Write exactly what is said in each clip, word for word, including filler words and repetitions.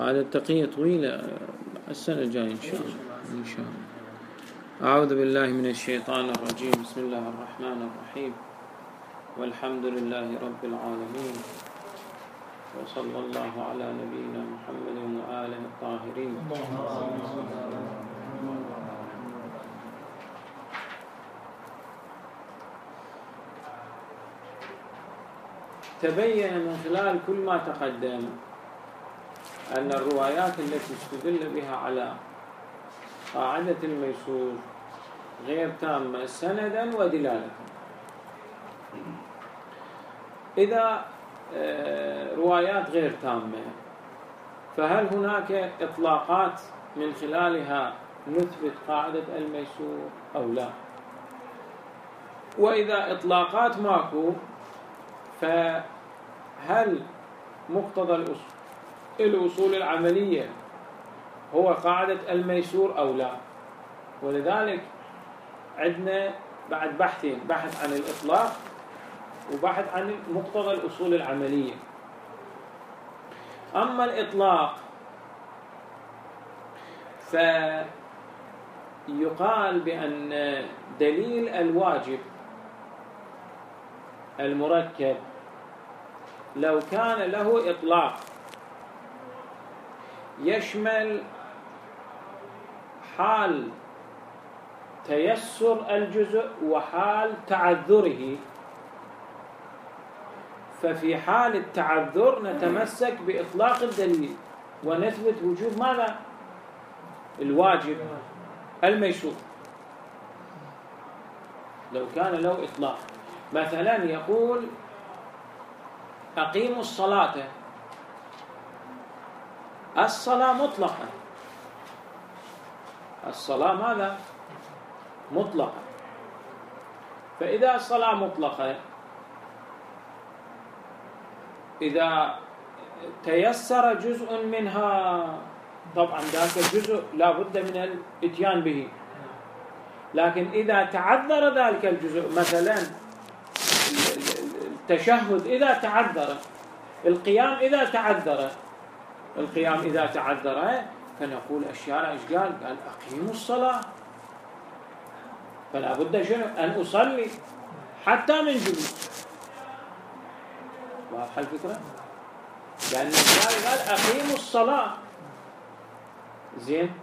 هذا التقية طويلة السنة الجاية إن شاء الله. إن شاء الله. أعوذ بالله من الشيطان الرجيم. بسم الله الرحمن الرحيم. والحمد لله رب العالمين، وصلى الله على نبينا محمد وآله الطاهرين. تبين من خلال كل ما تقدم أن الروايات التي استدل بها على قاعدة الميسور غير تامة سندا ودلالة. إذا روايات غير تامة فهل هناك إطلاقات من خلالها نثبت قاعدة الميسور أو لا؟ وإذا إطلاقات ماكو فهل مقتضى الأصول العملية هو قاعدة الميسور أو لا؟ ولذلك عندنا بعد بحثين، بحث عن الإطلاق وبحث عن مقتضى الأصول العملية. أما الإطلاق فيقال بأن دليل الواجب المركب لو كان له إطلاق يشمل حال تيسر الجزء وحال تعذره، ففي حال التعذر نتمسك بإطلاق الدليل ونثبت وجوب ماذا؟ الواجب الميسور. لو كان له إطلاق مثلا يقول أقيموا الصلاة، الصلاة مطلقة، الصلاة ماذا؟ مطلقة. فإذا الصلاة مطلقة إذا تيسر جزء منها طبعا ذاك الجزء لا بد من الاتيان به، لكن إذا تعذر ذلك الجزء مثلا التشهد إذا تعذر، القيام إذا تعذر، القيام إذا تعذر فنقول الشارع إيش قال؟ قال أقيموا الصلاة، فلا بد شنو؟ أن أصلي حتى من جلوس. واضحة الفكرة؟ لأن الشارع قال أقيموا الصلاة، زين،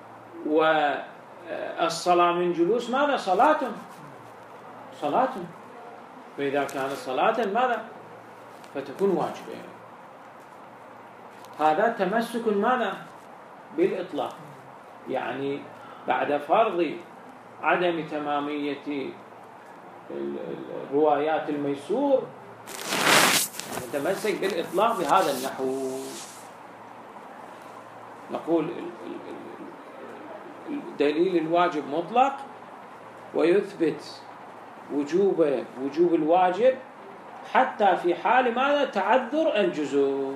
والصلاة من جلوس ماذا؟ صلاة، صلاة. فإذا كانت صلاة ماذا؟ فتكون واجبة. هذا تمسك ماذا؟ بالإطلاق، يعني بعد فرض عدم تمامية الروايات الميسور نتمسك بالإطلاق بهذا النحو. نقول دليل الواجب مطلق ويثبت وجوب وجوب الواجب حتى في حال ماذا؟ تعذر الجزء،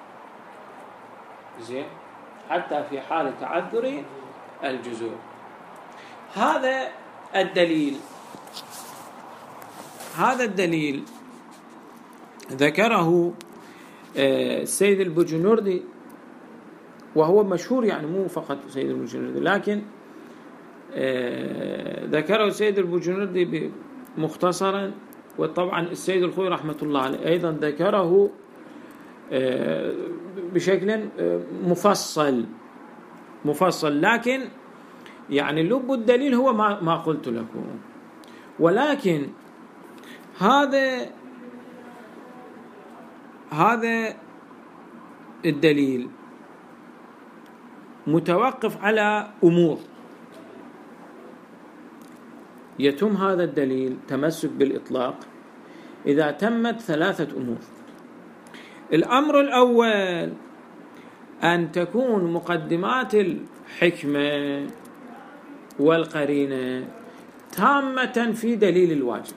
زين، حتى في حال تعذر الجزء. هذا الدليل هذا الدليل ذكره السيد البجنوردي، وهو مشهور، يعني مو فقط السيد البجنوردي، لكن ذكره السيد البجنوردي مختصرا، وطبعا السيد الخوي رحمة الله عليه أيضا ذكره بشكل مفصل مفصل لكن يعني لب الدليل هو ما ما قلت لكم. ولكن هذا هذا الدليل متوقف على أمور. يتم هذا الدليل تمسك بالإطلاق إذا تمت ثلاثة أمور. الأمر الأول أن تكون مقدمات الحكمة والقرينة تامة في دليل الواجب.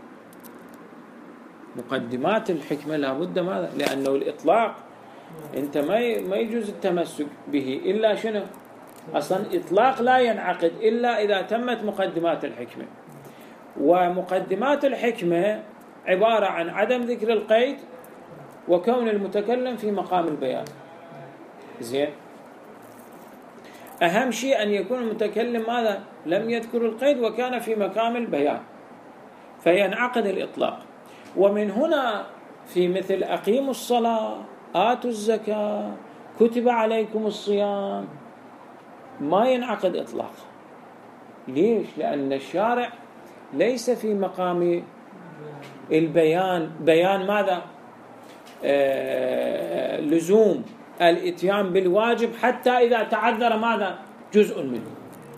مقدمات الحكمة لابد ماذا؟ لأنه الإطلاق أنت ما ما يجوز التمسك به إلا شنو؟ أصلا إطلاق لا ينعقد إلا إذا تمت مقدمات الحكمة، ومقدمات الحكمة عبارة عن عدم ذكر القيد وكون المتكلم في مقام البيان. زين. أهم شيء أن يكون المتكلم ماذا؟ لم يذكر القيد وكان في مقام البيان، فينعقد الإطلاق. ومن هنا في مثل أقيموا الصلاة، آتوا الزكاة، كتب عليكم الصيام، ما ينعقد إطلاق. ليش؟ لأن الشارع ليس في مقام البيان، بيان ماذا؟ آه لزوم الاتيان بالواجب حتى إذا تعذر ماذا؟ جزء منه.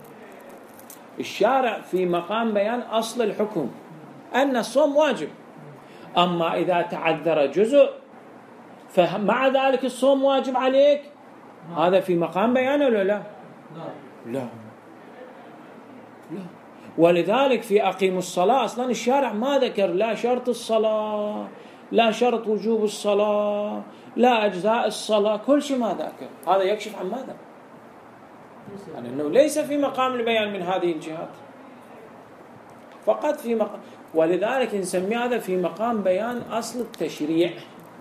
الشارع في مقام بيان أصل الحكم أن الصوم واجب، أما إذا تعذر جزء فمع ذلك الصوم واجب عليك، هذا في مقام بيان ولا لا؟ لا لا. ولذلك في أقيموا الصلاة أصلا الشارع ما ذكر لا شرط الصلاة، لا شرط وجوب الصلاة، لا أجزاء الصلاة، كل شيء ما ذكر. هذا يكشف عن ماذا؟ يعني أنه ليس في مقام البيان من هذه الجهات، فقط في مقام. ولذلك نسمي هذا في مقام بيان أصل التشريع.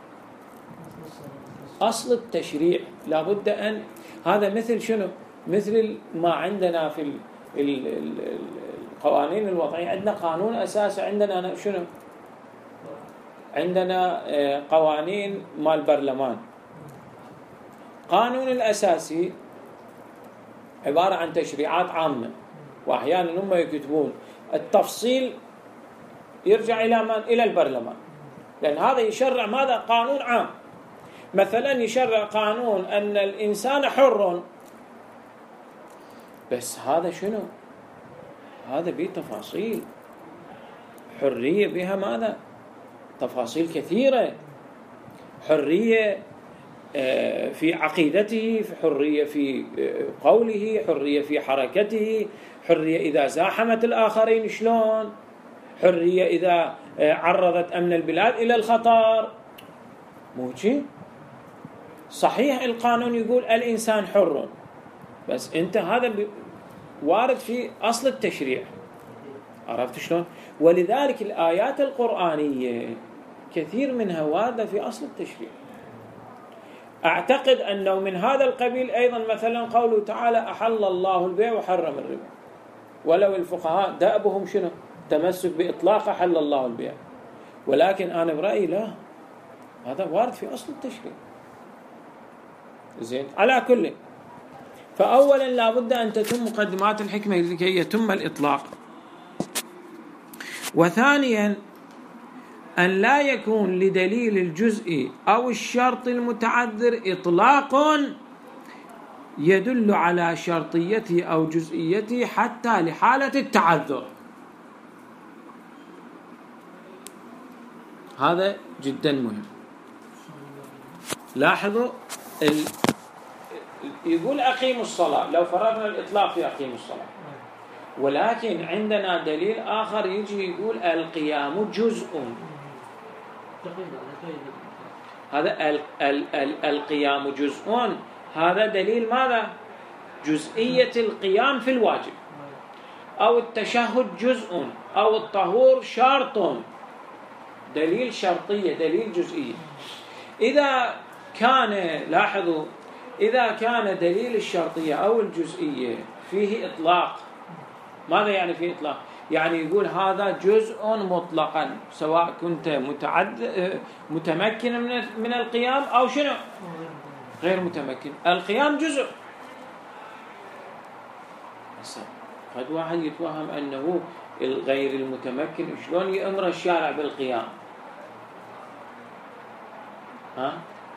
أصل التشريع لابد أن هذا مثل شنو؟ مثل ما عندنا في القوانين الوضعية، عندنا قانون أساسي، عندنا شنو؟ عندنا قوانين مال البرلمان. قانون الأساسي عبارة عن تشريعات عامة، وأحيانا هم يكتبون التفصيل يرجع إلى من؟ إلى البرلمان، لأن هذا يشرع ماذا؟ قانون عام. مثلا يشرع قانون أن الإنسان حر، بس هذا شنو؟ هذا به تفاصيل، حرية بها ماذا؟ تفاصيل كثيرة، حرية في عقيدته، حرية في قوله، حرية في حركته، حرية إذا زاحمت الآخرين شلون، حرية إذا عرضت أمن البلاد إلى الخطر. موجي صحيح القانون يقول الإنسان حر، بس أنت هذا وارد في أصل التشريع، عرفت شلون؟ ولذلك الآيات القرآنية كثير منها واردة في أصل التشريع. أعتقد أنه من هذا القبيل أيضا مثلا قوله تعالى أحل الله البيع وحرم الربا، ولو الفقهاء دأبهم شنو؟ تمسك بإطلاق أحل الله البيع، ولكن أنا برأيي لا، هذا وارد في أصل التشريع. زين. على كل، فأولا لابد أن تتم مقدمات الحكمة لكي يتم الإطلاق، وثانيا أن لا يكون لدليل الجزء أو الشرط المتعذر إطلاق يدل على شرطيته أو جزئيته حتى لحالة التعذر. هذا جدا مهم. لاحظوا ال... يقول أقيموا الصلاة، لو فرضنا الإطلاق في أقيموا الصلاة، ولكن عندنا دليل آخر يجي يقول القيام جزء. هذا ال ال ال القيام جزء، هذا دليل ماذا؟ جزئية القيام في الواجب، أو التشهد جزء، أو الطهور شرط، دليل شرطية، دليل جزئية. إذا كان، لاحظوا، إذا كان دليل الشرطية أو الجزئية فيه إطلاق، ماذا يعني فيه إطلاق؟ يعني يقول هذا جزء مطلقا، سواء كنت متعد متمكن من من القيام أو شنو غير متمكن، القيام جزء. قد واحد يتوهم أنه الغير المتمكن شلون يأمر الشارع بالقيام؟ ها؟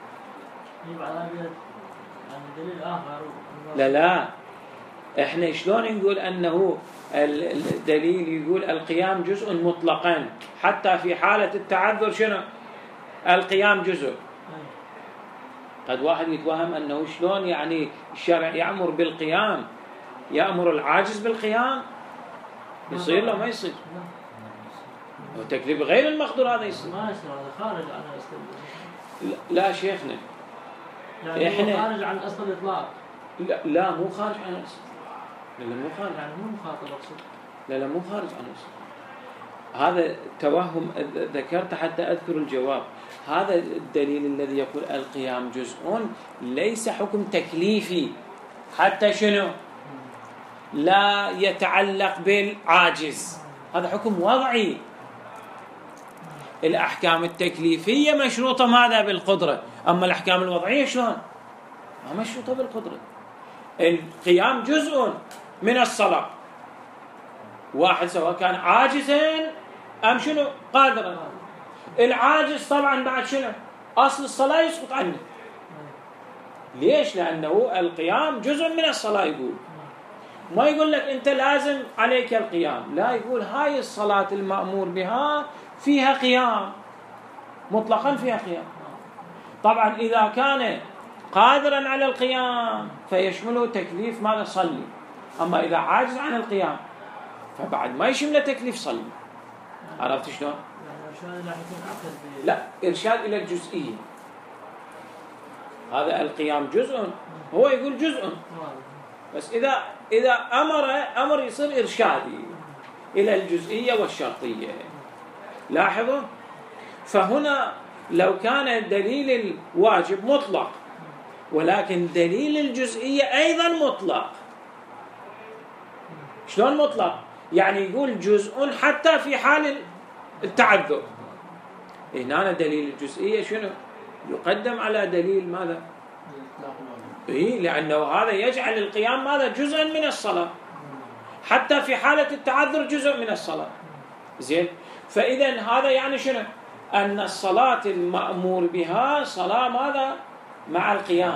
لا لا، احنا شلون نقول انه الدليل يقول القيام جزء مطلقا حتى في حالة التعذر شنو القيام جزء؟ قد واحد يتوهم انه شلون يعني الشرع يأمر بالقيام، يأمر العاجز بالقيام، يصير له ما يصير؟ وتكذيب غير المقدور هذا يصير؟ ما يصير، هذا خارج عن الاصل. لا شيخنا، يعني احنا خارج عن اصل الاطلاق. لا لا مو خارج عن الاصل، لا لا مو خارج، يعني مو مخاطب اقصد. لا لا مو خارج عن الاصل، هذا توهم ذكرت حتى اذكر الجواب. هذا الدليل الذي يقول القيام جزء ليس حكم تكليفي، حتى شنو لا يتعلق بالعاجز، هذا حكم وضعي. الأحكام التكليفية مشروطة ماذا؟ بالقدرة. أما الأحكام الوضعية شلون؟ ما مشروطة بالقدرة. القيام جزء من الصلاة، واحد سواء كان عاجزا أم شنو قادرا. العاجز طبعا بعد شنو أصل الصلاة يسقط عنه. ليش؟ لأنه القيام جزء من الصلاة. يقول ما يقول لك أنت لازم عليك القيام، لا، يقول هاي الصلاة المأمور بها فيها قيام مطلقا، فيها قيام. طبعا إذا كان قادرا على القيام فيشمله تكليف ماذا؟ صلي. أما إذا عاجز عن القيام فبعد ما يشمله تكليف صلي. عرفت شلون؟ لا، إرشاد إلى الجزئية. هذا القيام جزء، هو يقول جزء، بس إذا إذا أمر أمر يصير إرشادي إلى الجزئية والشرطية. لاحظوا، فهنا لو كان دليل الواجب مطلق ولكن دليل الجزئية أيضا مطلق. شلون مطلق؟ يعني يقول جزء حتى في حال التعذر. هنا دليل الجزئية شنو؟ يقدم على دليل ماذا؟ إيه، لأنه هذا يجعل القيام ماذا؟ جزءا من الصلاة، حتى في حالة التعذر جزء من الصلاة. زين، فإذا هذا يعني شنو؟ أن الصلاة المأمور بها صلاة ماذا؟ مع القيام.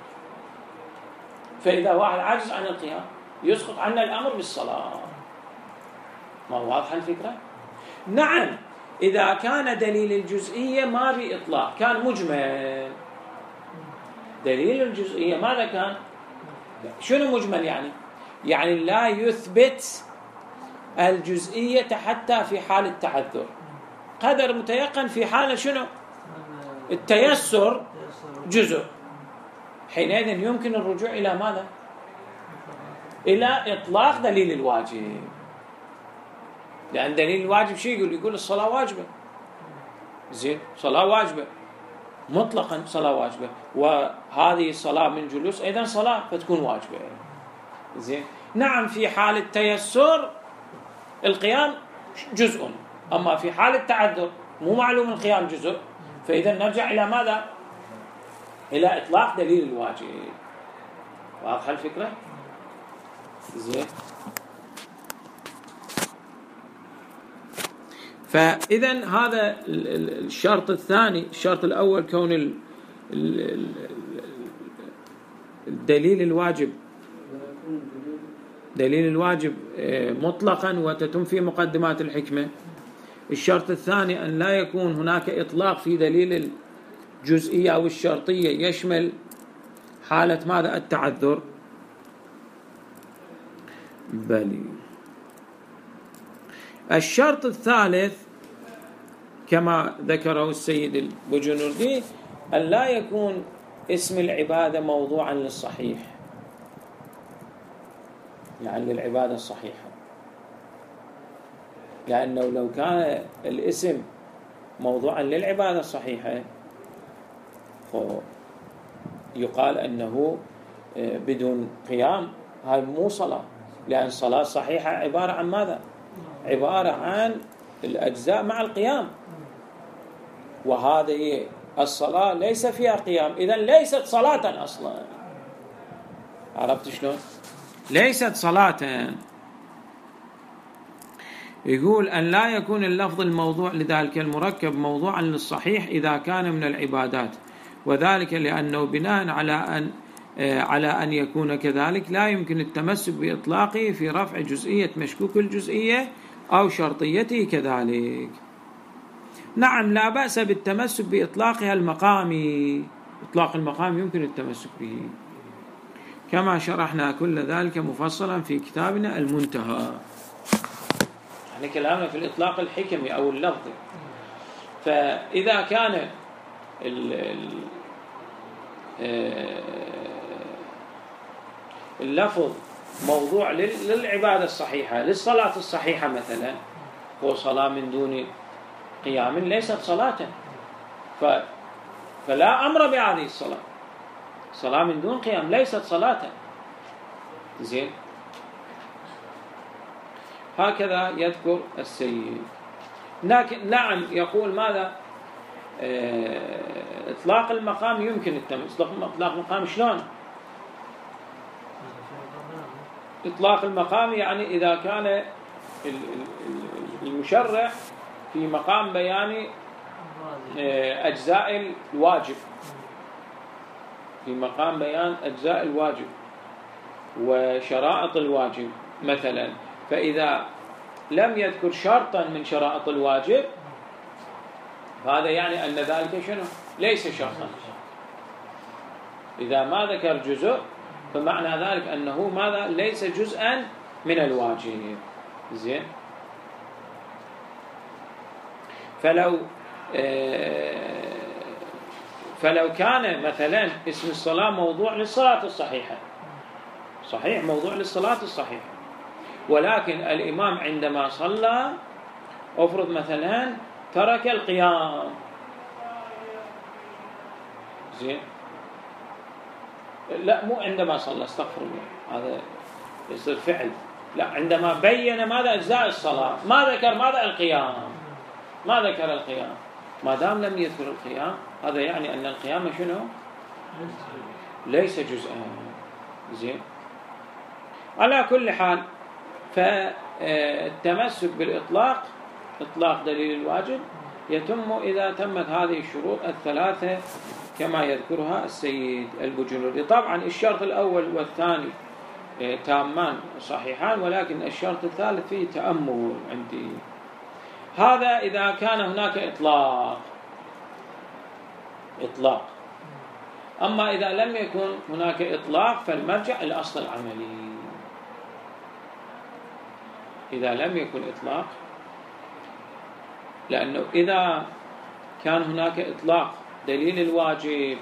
فإذا واحد عاجز عن القيام يسقط عنه الأمر بالصلاة. ما واضحة الفكرة؟ نعم، إذا كان دليل الجزئية ما بإطلاق، كان مجمل. دليل الجزئية ماذا كان؟ شنو مجمل يعني؟ يعني لا يثبت الجزئية حتى في حال التعذر، قدر متيقن في حال شنو؟ التيسر جزء. حينئذ يمكن الرجوع إلى ماذا؟ إلى إطلاق دليل الواجب. لأن دليل الواجب شيء يقول؟ يقول الصلاة واجبة. زين، صلاة واجبة مطلقا، صلاة واجبة، وهذه الصلاة من جلوس أيضا صلاة فتكون واجبة. زين، نعم، في حال التيسر القيام جزء، أما في حال التعذر مو معلوم القيام جزء، فإذا نرجع إلى ماذا؟ إلى إطلاق دليل الواجب. واضحة الفكرة؟ زين، فإذا هذا الشرط الثاني. الشرط الأول كون الدليل الواجب دليل الواجب مطلقا وتتم في مقدمات الحكمة. الشرط الثاني أن لا يكون هناك إطلاق في دليل الجزئية أو الشرطية يشمل حالة ماذا؟ التعذر. بلي. الشرط الثالث كما ذكره السيد البجنوردي أن لا يكون اسم العبادة موضوعا للصحيح، يعني للعبادة الصحيحة، لأنه لو كان الاسم موضوعا للعبادة الصحيحة يقال أنه بدون قيام هاي مو صلاة، لأن الصلاة الصحيحة عبارة عن ماذا؟ عبارة عن الأجزاء مع القيام، وهذه الصلاة ليس فيها قيام، إذن ليست صلاة أصلا. عرفت شلون؟ ليست صلاة. يقول أن لا يكون اللفظ الموضوع لذلك المركب موضوعا للصحيح إذا كان من العبادات، وذلك لأنه بناء على أن على أن يكون كذلك لا يمكن التمسك بإطلاقه في رفع جزئية مشكوك الجزئية أو شرطيته كذلك. نعم، لا بأس بالتمسك بإطلاقها المقامي، إطلاق المقام يمكن التمسك به، كما شرحنا كل ذلك مفصلا في كتابنا المنتهى. يعني كلامنا في الإطلاق الحكمي أو اللفظي. فإذا كان اللفظ موضوع للعبادة الصحيحة، للصلاة الصحيحة مثلا، هو صلاة من دون قيام ليست صلاة، ف... فلا أمر بهذه الصلاة. صلاة من دون قيام ليست صلاة. زين. هكذا يذكر السيد. لكن نعم يقول ماذا؟ اه... إطلاق المقام يمكن التمس. إطلاق المقام شلون؟ إطلاق المقام يعني إذا كان المشرع في مقام بيان أجزاء الواجب، في مقام بيان أجزاء الواجب وشرائط الواجب مثلا، فإذا لم يذكر شرطا من شرائط الواجب فهذا يعني أن ذلك شنو؟ ليس شرطا. إذا ما ذكر جزء فمعنى ذلك أنه ماذا؟ ليس جزءا من الواجب. زين. فلو فلو كان مثلا اسم الصلاة موضوع للصلاة الصحيحة، صحيح موضوع للصلاة الصحيحة، ولكن الإمام عندما صلى أفرض مثلا ترك القيام، زين، لا مو عندما صلى، استغفر الله، هذا يصير فعل، لا عندما بين ماذا أجزاء الصلاة ما ذكر ماذا؟ القيام، ما ذكر القيام. ما دام لم يذكر القيام هذا يعني أن القيام شنو؟ ليس جزءا. زين. على كل حال فالتمسك بالإطلاق، إطلاق دليل الواجب، يتم إذا تمت هذه الشروط الثلاثة كما يذكرها السيد البجنوري. طبعا الشرط الأول والثاني تامان صحيحان، ولكن الشرط الثالث فيه تأمل عندي. هذا إذا كان هناك إطلاق إطلاق أما إذا لم يكن هناك إطلاق فالمرجع الأصل العملي. إذا لم يكن إطلاق، لأنه إذا كان هناك إطلاق دليل الواجب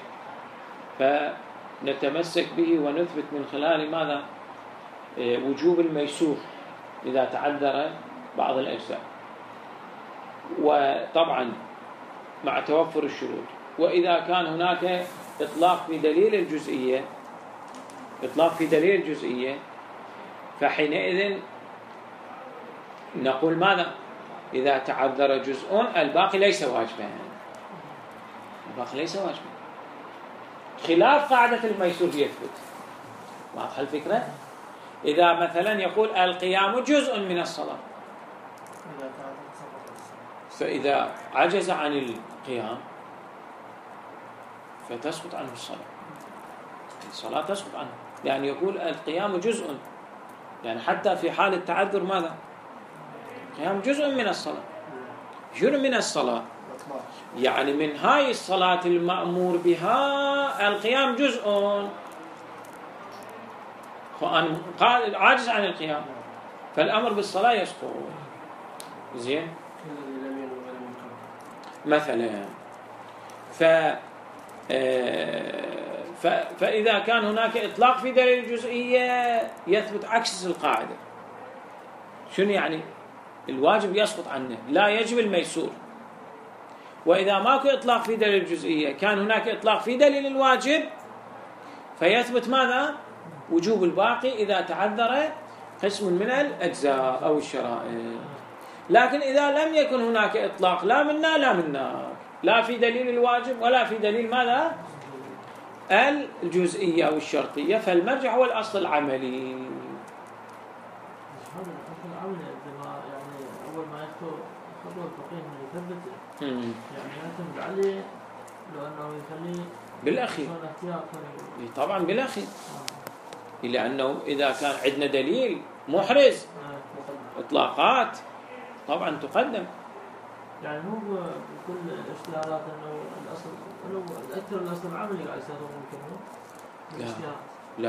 فنتمسك به ونثبت من خلال ماذا؟ وجوب الميسور إذا تعذر بعض الأجزاء، وطبعا مع توفر الشروط. وإذا كان هناك إطلاق في دليل الجزئية، إطلاق في دليل الجزئية، فحينئذ نقول ماذا؟ إذا تعذر جزء الباقي ليس واجبا، الباقي ليس واجبا، خلاف قاعدة الميسور يثبت. واضحة الفكرة؟ إذا مثلا يقول القيام جزء من الصلاة، فإذا عجز عن القيام فتسقط عنه الصلاة، الصلاة تسقط عنه، يعني يقول القيام جزء، يعني حتى في حال التعذر ماذا؟ القيام جزء من الصلاة. شنو من الصلاة؟ يعني من هاي الصلاة المأمور بها القيام جزء، فأنا قال عاجز عن القيام فالأمر بالصلاة يسقط. زين. مثلا ف... ف... فإذا كان هناك إطلاق في دليل الجزئية يثبت عكس القاعدة. شنو يعني؟ الواجب يسقط عنه، لا يجب الميسور. وإذا ماكو إطلاق في دليل الجزئية كان هناك إطلاق في دليل الواجب فيثبت ماذا؟ وجوب الباقي إذا تعذر قسم من الأجزاء أو الشرائط. لكن إذا لم يكن هناك إطلاق لا منا لا منا، لا في دليل الواجب ولا في دليل ماذا؟ الجزئية أو الشرطية، فالمرجع هو الأصل العملي. هذا الأصل العملي يعني أول ما يخطو خطوة الفقيه من يثبت يعني يعتمد عليه لو أنه يخليه بالأخير. طبعا بالأخير، لأنه إذا كان عندنا دليل محرز إطلاقات طبعا تقدم. يعني مو بكل الاجتهادات انه الاصل انه الاكثر الاصل العملي قاعد يستخدمون ممكن لا لا لا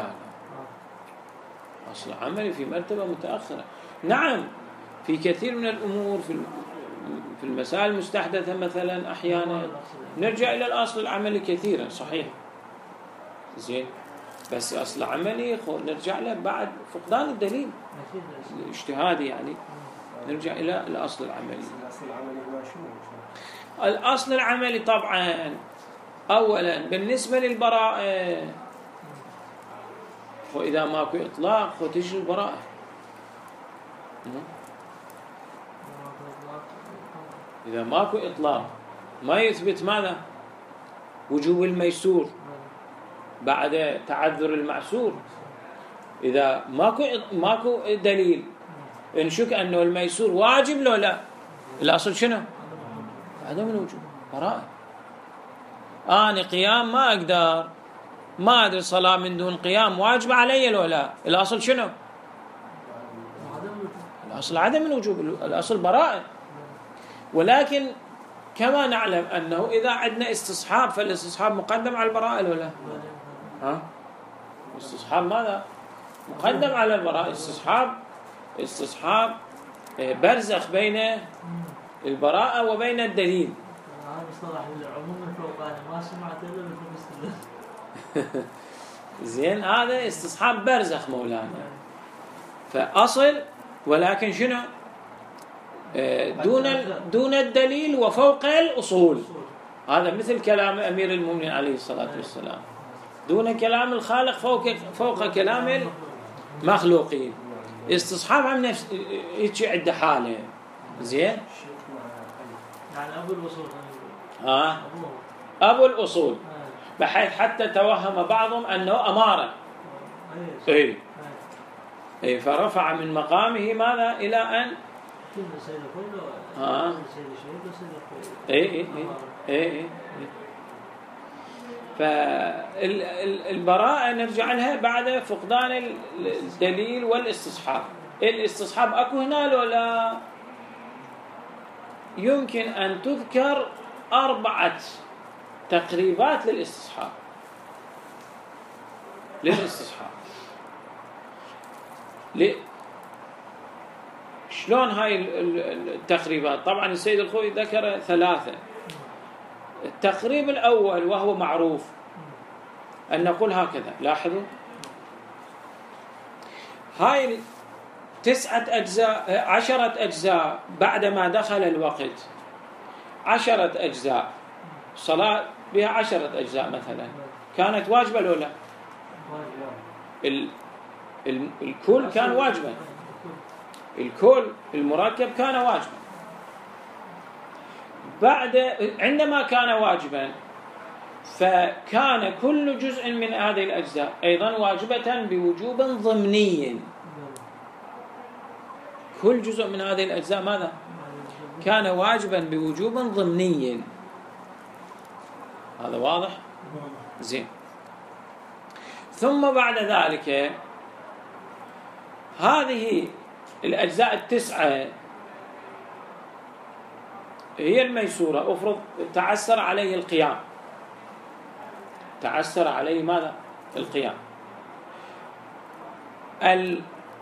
اصل عملي في مرتبه متاخره. نعم في كثير من الامور في في المسائل المستحدثه مثلا احيانا نرجع الى الاصل العملي كثيرا، صحيح. زين. بس اصل عملي نرجع له بعد فقدان الدليل الاجتهادي، يعني نرجع إلى الأصل العملي. الأصل العملي هو شنو؟ الأصل العملي طبعا أولا بالنسبة للبراءة، وإذا ماكو إطلاق فتجي البراءة. إذا ماكو إطلاق ما يثبت ماذا؟ وجوب الميسور بعد تعذر المعسور. إذا ماكو ماكو دليل نشك أنه الميسور واجب لو لا، الأصل شنو؟ عدم الوجوب، براءة. أنا قيام ما أقدر، ما أدري صلاة من دون قيام واجب علي لو لا، الأصل شنو؟ الأصل عدم الوجوب، الأصل براءة. ولكن كما نعلم أنه إذا عندنا استصحاب فالاستصحاب مقدم على البراءة لو لا؟ ها؟ استصحاب ماذا؟ مقدم على البراءة. استصحاب استصحاب برزخ بين البراءة وبين الدليل. هذا مصطلح العموم الفوقاني ما سمعت الا زين، هذا استصحاب برزخ مولانا، فأصل ولكن شنو؟ دون دون الدليل وفوق الأصول. هذا مثل كلام أمير المؤمنين عليه الصلاة والسلام، دون كلام الخالق فوق فوق كلام المخلوقين. استصحاب عن نفس هيك عنده حاله. زين، يعني أبو الأصول. آه أبو الأصول، بحيث حتى توهم بعضهم أنه أمارة. إيه إيه فرفع من مقامه ماذا إلى أن آه إيه إيه إيه إيه فالبراءة نرجع لها بعد فقدان الدليل والاستصحاب. الاستصحاب أكو هنا ولا؟ يمكن أن تذكر أربعة تقريبات للاستصحاب للاستصحاب ل... شلون هاي التقريبات؟ طبعا السيد الخوي ذكر ثلاثة. التقريب الأول وهو معروف أن نقول هكذا، لاحظوا هاي تسعة أجزاء عشرة أجزاء بعدما دخل الوقت، عشرة أجزاء صلاة بها عشرة أجزاء مثلا، كانت واجبة لو لا؟ ال... ال... الكل كان واجبا، الكل المركب كان واجبا. بعد عندما كان واجبا فكان كل جزء من هذه الأجزاء أيضا واجبة بوجوب ضمني. كل جزء من هذه الأجزاء ماذا؟ كان واجبا بوجوب ضمني. هذا واضح؟ زين. ثم بعد ذلك هذه الأجزاء التسعة هي الميسورة. أفرض تعسر عليه القيام، تعسر عليه ماذا؟ القيام. ال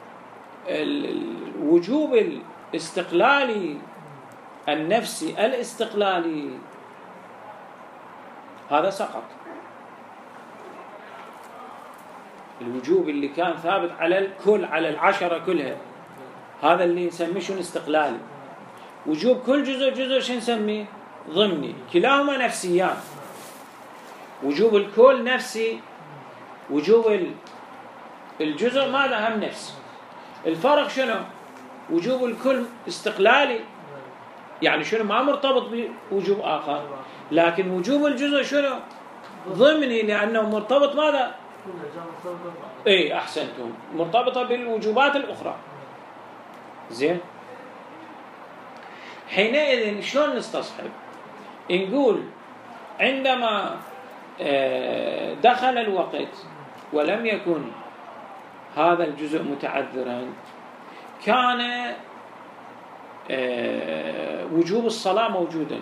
الوجوب الاستقلالي النفسي الاستقلالي هذا سقط. الوجوب اللي كان ثابت على الكل، على العشرة كلها، هذا اللي نسميه شنو؟ استقلالي. وجوب كل جزء جزء شنو نسميه؟ ضمني. كلاهما نفسيان. وجوب الكل نفسي، وجوب الجزء ماذا؟ هم نفسي. الفرق شنو؟ وجوب الكل استقلالي، يعني شنو؟ ما مرتبط بوجوب آخر، لكن وجوب الجزء شنو؟ ضمني، لأنه مرتبط ماذا؟ اي احسنتم، مرتبطة بالوجوبات الأخرى. زين، حينئذ شلون نستصحب؟ نقول عندما دخل الوقت ولم يكن هذا الجزء متعذرا، كان وجوب الصلاة موجودا،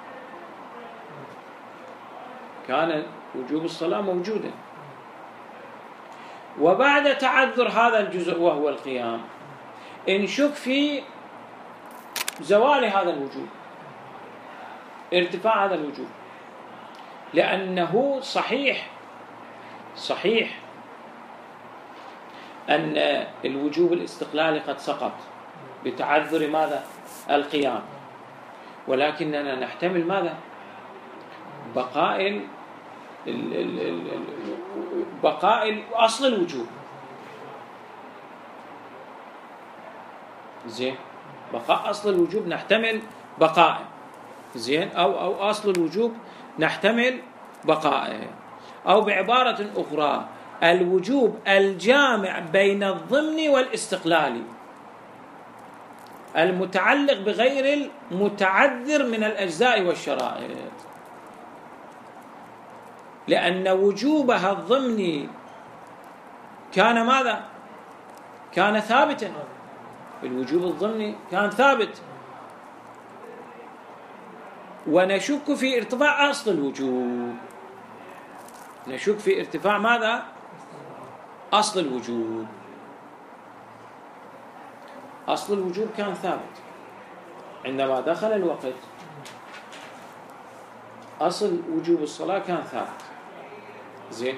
كان وجوب الصلاة موجودا. وبعد تعذر هذا الجزء وهو القيام نشك في زوال هذا الوجوب، ارتفاع هذا الوجوب، لأنه صحيح صحيح أن الوجوب الاستقلالي قد سقط بتعذر ماذا؟ القيام. ولكننا نحتمل ماذا؟ بقاء ال ال ال ال بقاء أصل الوجوب. زين، بقاء أصل الوجوب نحتمل بقائه. زين، أو أو أصل الوجوب نحتمل بقائه. أو بعبارة أخرى الوجوب الجامع بين الضمن والاستقلال المتعلق بغير المتعذر من الأجزاء والشرائط، لأن وجوبها الضمني كان ماذا؟ كان ثابتا. الوجوب الضمني كان ثابت، ونشك في ارتفاع أصل الوجوب. نشك في ارتفاع ماذا؟ أصل الوجوب. أصل الوجوب كان ثابت عندما دخل الوقت. أصل وجوب الصلاة كان ثابت. زين،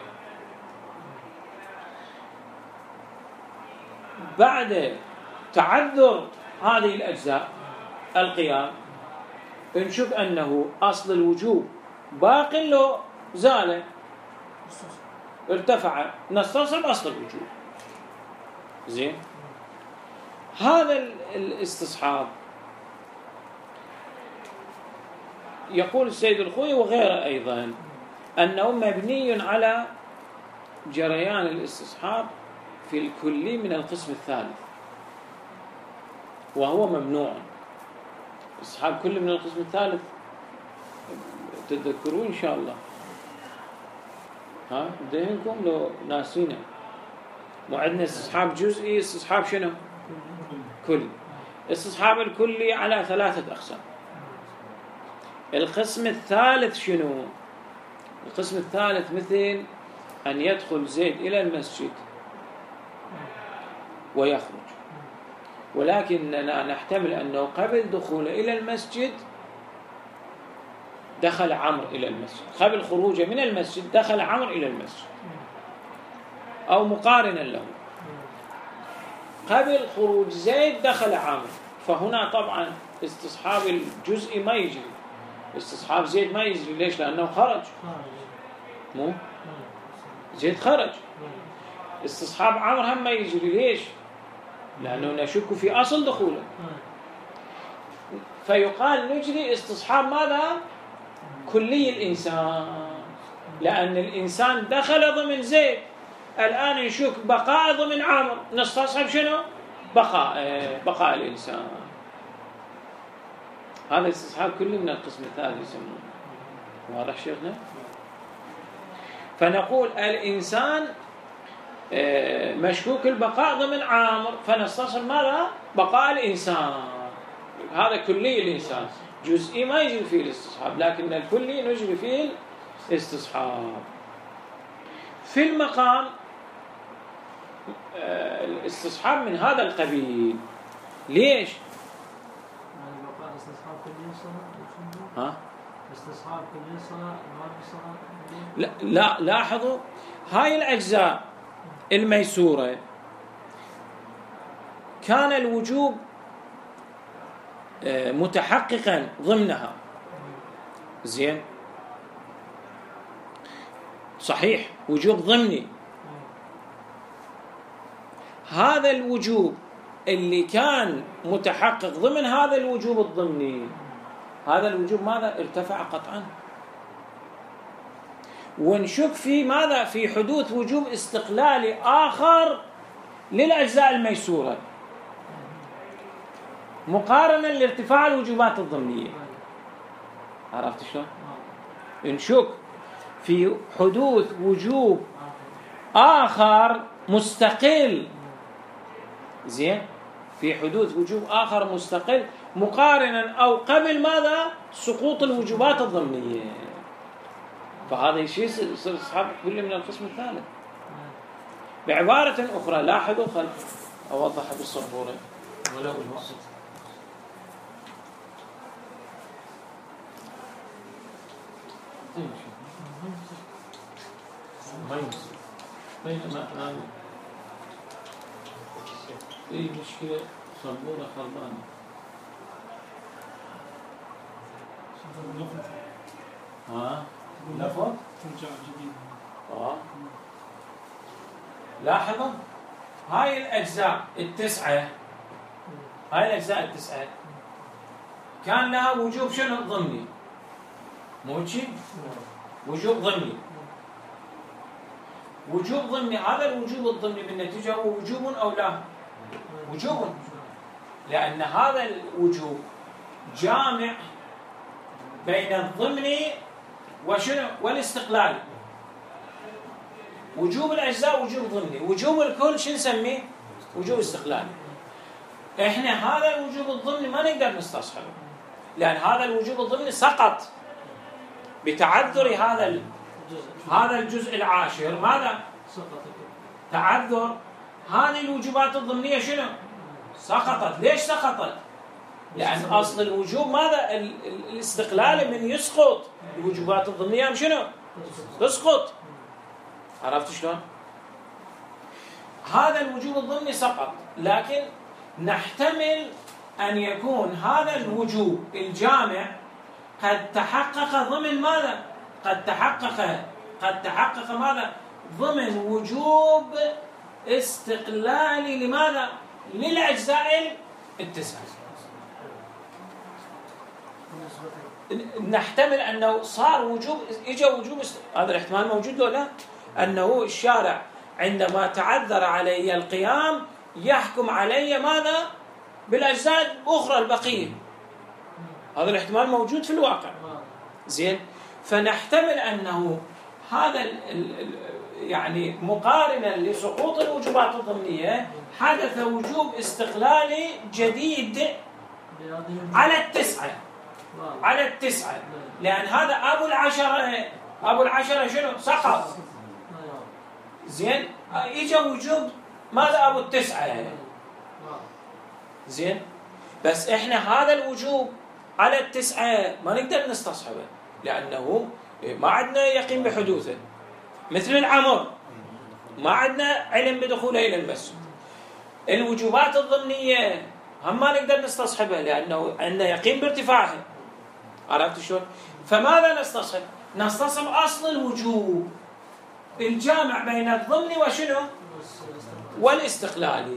بعد تعذر هذه الأجزاء القيام نشك أنه أصل الوجوب باق له زال ارتفع، نستصحب أصل الوجوب. زين، هذا الاستصحاب يقول السيد الخوي وغيره أيضا أنه مبني على جريان الاستصحاب في الكلي من القسم الثالث، وهو ممنوع. استصحاب كلي من القسم الثالث تتذكرون إن شاء الله، ها ذهنكم لو ناسينه. وعندنا استصحاب جزئي، استصحاب شنو؟ كلي. استصحاب الكلي على ثلاثة أقسام. القسم الثالث شنو؟ القسم الثالث مثل أن يدخل زيد إلى المسجد ويخرج، ولكننا نحتمل أنه قبل دخوله إلى المسجد دخل عمرو إلى المسجد، قبل خروجه من المسجد دخل عمرو إلى المسجد، أو مقارنا له قبل خروج زيد دخل عمرو. فهنا طبعا استصحاب الجزء ما يجري، استصحاب زيد ما يجري. ليش؟ لأنه خرج. مو زيد خرج. استصحاب عمرو هم ما يجري. ليش؟ لأنه نشك في أصل دخوله. فيقال نجري استصحاب ماذا؟ كلي الإنسان، لأن الإنسان دخل ضمن زيد، الآن نشك بقاء ضمن عمرو، نستصحب شنو؟ بقاء بقاء الإنسان. هذا استصحاب كلي من القسم الثالث يسمونه. واضح شيخنا؟ فنقول الإنسان مشكوك البقاء ضمن عامر، فنستصحب ماذا؟ بقاء الإنسان. هذا كلي الإنسان، جزئي ما يجري فيه الاستصحاب، لكن الكلي نجري فيه الاستصحاب. في المقام الاستصحاب من هذا القبيل. ليش؟ يعني بقاء استصحاب كلي صلاة. ها؟ استصحاب كلي صلاة ما بصلاة. لا لا، لاحظوا هاي الأجزاء الميسورة كان الوجوب متحققا ضمنها. زين، صحيح، وجوب ضمني. هذا الوجوب اللي كان متحقق ضمن هذا الوجوب الضمني، هذا الوجوب ماذا؟ ارتفع قطعا. ونشك في ماذا؟ في حدوث وجوب استقلالي آخر للأجزاء الميسورة مقارنة لارتفاع الوجوبات الضمنية. عرفت شلون؟ نشك في حدوث وجوب آخر مستقل. زين، في حدوث وجوب آخر مستقل مقارنا أو قبل ماذا؟ سقوط الوجوبات الضمنية. فهذا الشيء يصير استصحاب كل من القسم الثالث. بعبارة أخرى لاحظوا، خل أوضح بالصبورة ولو الوقت. بينما الآن في مشكلة صبورة خربانة. ها لفظ ترجع جديد. اه لاحظوا هاي الأجزاء التسعة هاي الأجزاء التسعة كان لها وجوب شنو ضمني مو شيء وجوب ضمني وجوب ضمني هذا الوجوب الضمني بالنتيجة هو وجوب أو لا وجوب لأن هذا الوجوب جامع بين الضمن وشنو والاستقلال وجوب الأجزاء وجوب ضمني وجوب الكل شو نسميه وجوب استقلالي احنا هذا الوجوب الضمني ما نقدر نستصحبه لأن هذا الوجوب الضمني سقط بتعذر هذا ال... هذا الجزء العاشر ماذا تعذر هذه الوجوبات الضمنية شنو سقطت ليش سقطت لأن أصل الوجوب ماذا ال... ال... الاستقلال من يسقط الوجوبات الضمنية شنو تسقط عرفت شلون هذا الوجوب الضمني سقط لكن نحتمل أن يكون هذا الوجوب الجامع قد تحقق ضمن ماذا قد تحقق قد تحقق ماذا ضمن وجوب استقلالي لماذا للأجزاء التسعة نحتمل أنه صار وجوب إجا وجوب است... هذا الاحتمال موجود له لا أنه الشارع عندما تعذر علي القيام يحكم علي ماذا بالأجزاء الأخرى البقية هذا الاحتمال موجود في الواقع زين فنحتمل أنه هذا ال ال يعني مقارنة لسقوط الوجوبات الضمنية حدث وجوب استقلالي جديد على التسعة على التسعة لأن هذا أبو العشرة أبو العشرة شنو سقط زين إجا وجوب ماذا أبو التسعة زين بس إحنا هذا الوجوب على التسعة ما نقدر نستصحبه لأنه ما عندنا يقين بحدوثه مثل العمر ما عندنا علم بدخوله إلى المسجد الوجوبات الضمنية هم ما نقدر نستصحبها لأنه عندنا يقين بارتفاعها عرفت شلون فماذا نستصحب نستصحب أصل الوجوب الجامع بين الضمن وشنو والاستقلالي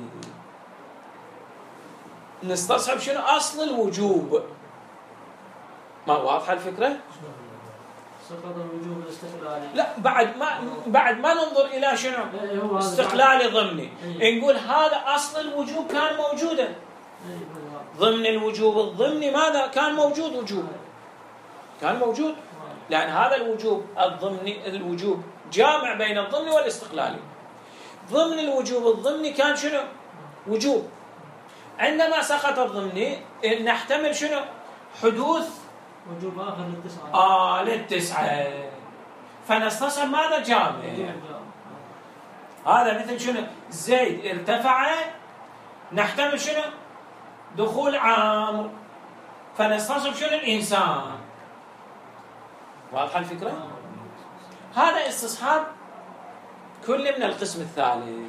نستصحب شنو أصل الوجوب ما واضحة الفكرة سقط الوجوب الاستقلالي لا بعد ما بعد ما ننظر إلى شنو استقلالي ضمني نقول هذا أصل الوجوب كان موجودا ضمن الوجوب الضمني ماذا كان موجود وجوب كان موجود لأن هذا الوجوب الضمني الوجوب جامع بين الضمن والاستقلالي ضمن الوجوب الضمني كان شنو وجوب عندما سقط الضمني نحتمل شنو حدوث وجوب آخر للتسعة آه للتسعة فنستصحب ماذا جامع هذا مثل شنو زيد ارتفع نحتمل شنو دخول عامر فنستصحب شنو الإنسان واضحة الفكرة هذا استصحاب كل من القسم الثالث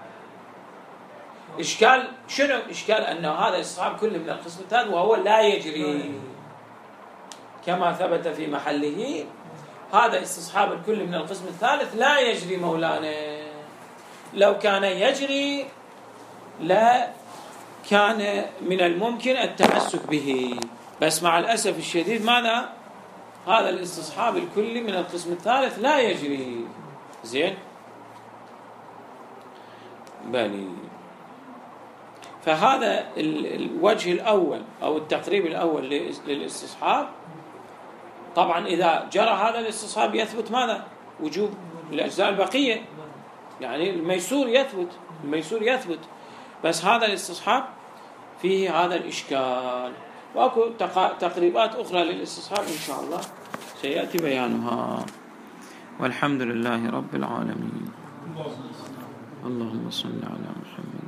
إشكال شنو إشكال أنه هذا استصحاب كل من القسم الثالث وهو لا يجري كما ثبت في محله هذا استصحاب الكل من القسم الثالث لا يجري مولانا لو كان يجري لا كان من الممكن التمسك به بس مع الأسف الشديد ماذا هذا الاستصحاب الكلي من القسم الثالث لا يجري زين بلي فهذا الوجه الأول أو التقريب الأول للاستصحاب طبعا إذا جرى هذا الاستصحاب يثبت ماذا وجوب الأجزاء البقية يعني الميسور يثبت الميسور يثبت بس هذا الاستصحاب فيه هذا الإشكال وأكو تقريبات أخرى للاستصحاب إن شاء الله سيأتي بيانها والحمد لله رب العالمين اللهم صل على محمد